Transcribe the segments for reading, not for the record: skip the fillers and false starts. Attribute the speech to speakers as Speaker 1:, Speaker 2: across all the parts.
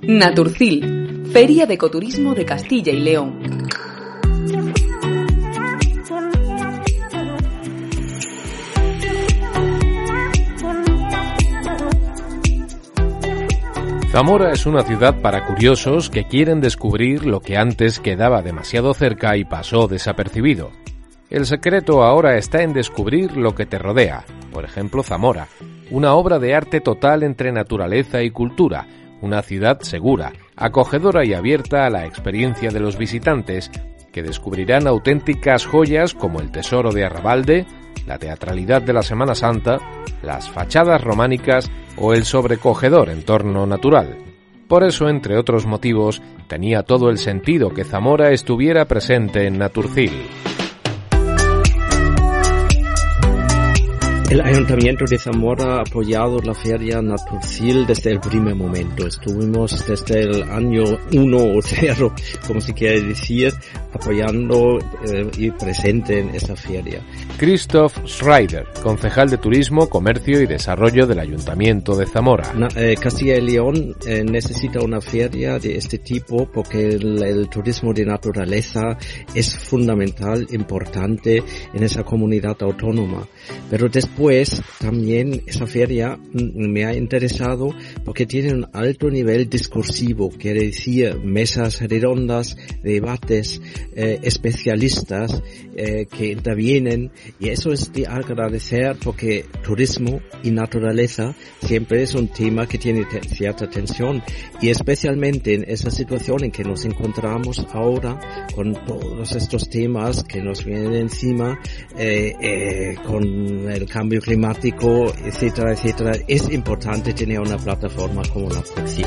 Speaker 1: Naturcil, Feria de Ecoturismo de Castilla y León.
Speaker 2: Zamora es una ciudad para curiosos que quieren descubrir lo que antes quedaba demasiado cerca y pasó desapercibido. El secreto ahora está en descubrir lo que te rodea, por ejemplo Zamora, una obra de arte total entre naturaleza y cultura, una ciudad segura, acogedora y abierta a la experiencia de los visitantes, que descubrirán auténticas joyas como el tesoro de Arrabalde, la teatralidad de la Semana Santa, las fachadas románicas o el sobrecogedor entorno natural. Por eso, entre otros motivos, tenía todo el sentido que Zamora estuviera presente en Naturcil.
Speaker 3: El Ayuntamiento de Zamora ha apoyado la Feria Naturcil desde el primer momento. Estuvimos desde el año 1 o 0, como se quiere decir, apoyando y presente en esta feria.
Speaker 2: Christoph Schreider, concejal de Turismo, Comercio y Desarrollo del Ayuntamiento de Zamora.
Speaker 3: Castilla y León necesita una feria de este tipo porque el turismo de naturaleza es fundamental, importante en esa comunidad autónoma. Pero después también esa feria me ha interesado porque tiene un alto nivel discursivo, quiere decir mesas redondas, debates, especialistas que intervienen, y eso es de agradecer porque turismo y naturaleza siempre es un tema que tiene cierta tensión, y especialmente en esa situación en que nos encontramos ahora con todos estos temas que nos vienen encima, con el cambio climático, etcétera, etcétera. Es importante tener una plataforma como la Naturcil.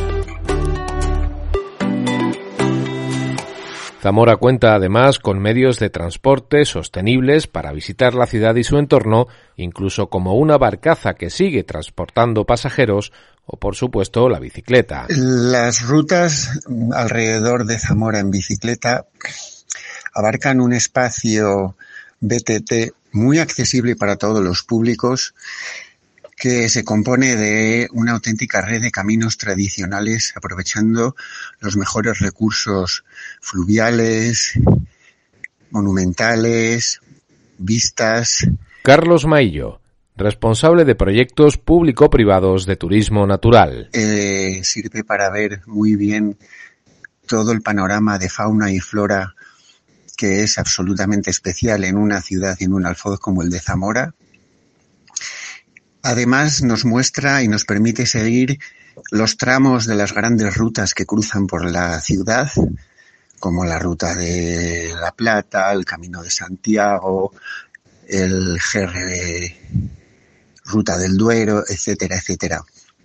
Speaker 2: Zamora cuenta además con medios de transporte sostenibles para visitar la ciudad y su entorno, incluso como una barcaza que sigue transportando pasajeros o, por supuesto, la bicicleta.
Speaker 4: Las rutas alrededor de Zamora en bicicleta abarcan un espacio BTT muy accesible para todos los públicos, que se compone de una auténtica red de caminos tradicionales, aprovechando los mejores recursos fluviales, monumentales, vistas.
Speaker 2: Carlos Maillo, responsable de proyectos público-privados de turismo natural.
Speaker 4: Sirve para ver muy bien todo el panorama de fauna y flora que es absolutamente especial en una ciudad y en un alfoz como el de Zamora. Además, nos muestra y nos permite seguir los tramos de las grandes rutas que cruzan por la ciudad, como la ruta de La Plata, el Camino de Santiago, el Ruta del Duero, etcétera, etcétera.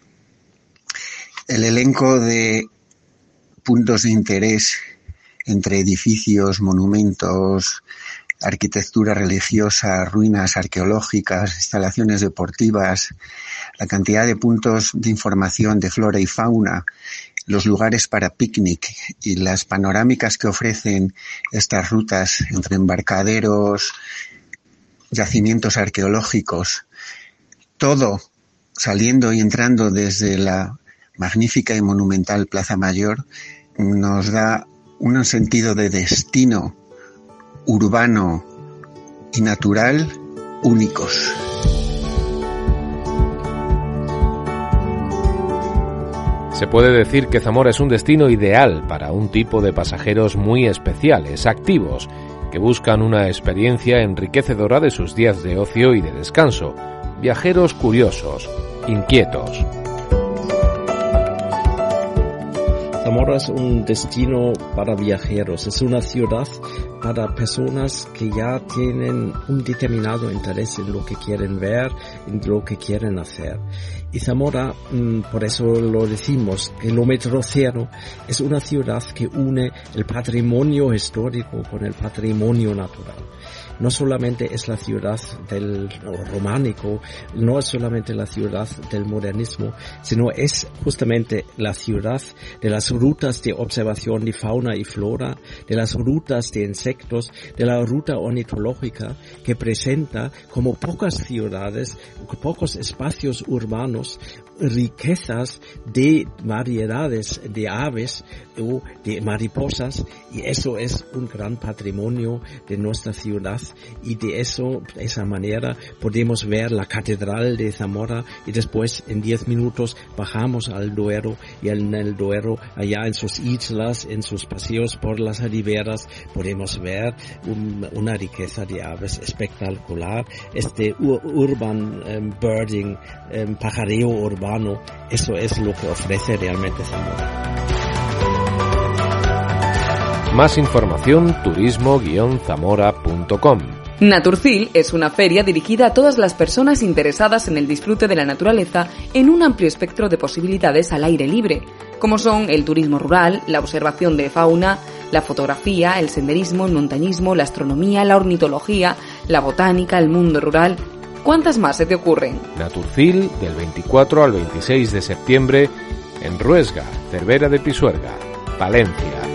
Speaker 4: El elenco de puntos de interés entre edificios, monumentos, arquitectura religiosa, ruinas arqueológicas, instalaciones deportivas, la cantidad de puntos de información de flora y fauna, los lugares para picnic y las panorámicas que ofrecen estas rutas entre embarcaderos, yacimientos arqueológicos, todo saliendo y entrando desde la magnífica y monumental Plaza Mayor, nos da un sentido de destino urbano y natural únicos.
Speaker 2: Se puede decir que Zamora es un destino ideal para un tipo de pasajeros muy especiales, activos, que buscan una experiencia enriquecedora de sus días de ocio y de descanso, viajeros curiosos, inquietos.
Speaker 3: Zamora es un destino para viajeros, es una ciudad para personas que ya tienen un determinado interés en lo que quieren ver, en lo que quieren hacer. Y Zamora, por eso lo decimos, kilómetro cero, es una ciudad que une el patrimonio histórico con el patrimonio natural. No solamente es la ciudad del románico, no es solamente la ciudad del modernismo, sino es justamente la ciudad de las rutas de observación de fauna y flora, de las rutas de insectos, aspectos de la ruta ornitológica que presenta, como pocas ciudades, pocos espacios urbanos, riquezas de variedades de aves o de mariposas, y eso es un gran patrimonio de nuestra ciudad, y de esa manera podemos ver la Catedral de Zamora, y después en 10 minutos bajamos al Duero, y en el Duero, allá en sus islas, en sus paseos por las riberas, podemos ver una riqueza de aves espectacular. Este urban birding, pajareo urbano, eso es lo que ofrece realmente Zamora.
Speaker 2: Más información, turismo-zamora.com.
Speaker 1: Naturcil es una feria dirigida a todas las personas interesadas en el disfrute de la naturaleza en un amplio espectro de posibilidades al aire libre, como son el turismo rural, la observación de fauna, la fotografía, el senderismo, el montañismo, la astronomía, la ornitología, la botánica, el mundo rural. ¿Cuántas más se te ocurren?
Speaker 2: Naturcil, del 24 al 26 de septiembre, en Ruesga, Cervera de Pisuerga, Palencia.